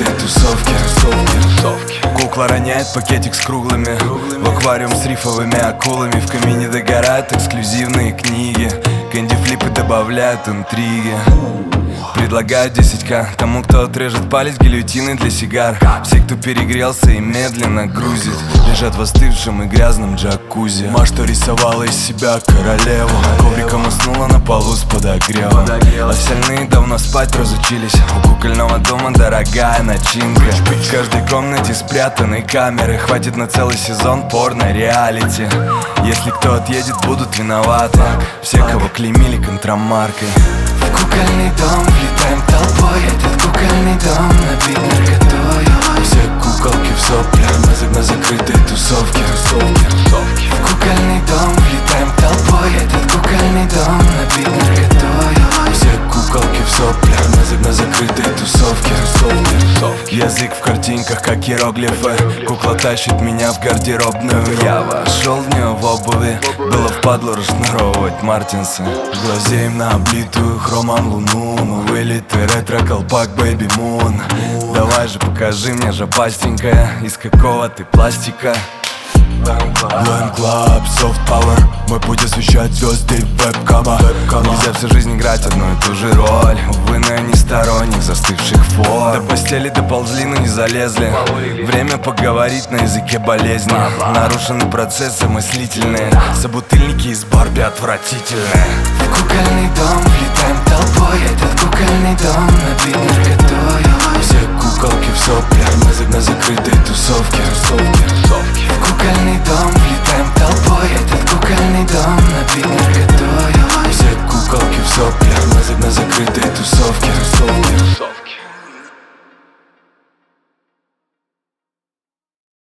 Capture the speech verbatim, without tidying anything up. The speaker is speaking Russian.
тусовки. Кукла роняет пакетик с круглыми в аквариум с рифовыми акулами. В камине догорают эксклюзивные книги. Кэнди-флипы добавляют интриги. Предлагают десять ка тому, кто отрежет палец гильотиной для сигар. Все, кто перегрелся и медленно грузит, лежат в остывшем и грязном джакузи. Ма, что рисовала из себя королеву, ковриком уснула на полу с подогревом. Остальные давно спать разучились. У кукольного дома дорогая начинка. В каждой комнате спрятаны камеры. Хватит на целый сезон порно-реалити. Если кто отъедет, будут виноваты все, кого клеймили контрамаркой. В кукольный дом влетаем толпой. Этот кукольный дом набит наркотой. Все куколки в соплях на, за- на закрытой тусовке. В кукольный дом влетаем толпой. Этот кукольный дом набит наркотой. Все куколки в соплях на, за- на закрытой тусовке. Язык в картинках, как иероглифы. Кукла тащит меня в гардеробную. Я вошел в нее в обуви. Было впадло расшнуровывать мартинсы. Глазеем на облитую хромом луну. Мы вылеты ретро-колпак Baby Moon. Давай же покажи мне, жопастенькая, из какого ты пластика. Glam Club, Soft Power. Мой путь освещает звезды веб-кама. Нельзя всю жизнь играть одну и ту же роль. Увы, но я не сторонник застывших форм. До постели доползли, но не залезли. Время поговорить на языке болезни. Нарушены процессы мыслительные. Собутыльники из Барби отвратительные. В кукольный дом влетаем толпой. Этот кукольный дом набит наркотой. Все куколки в соплях на, за- на закрытой тусовке. В кукольный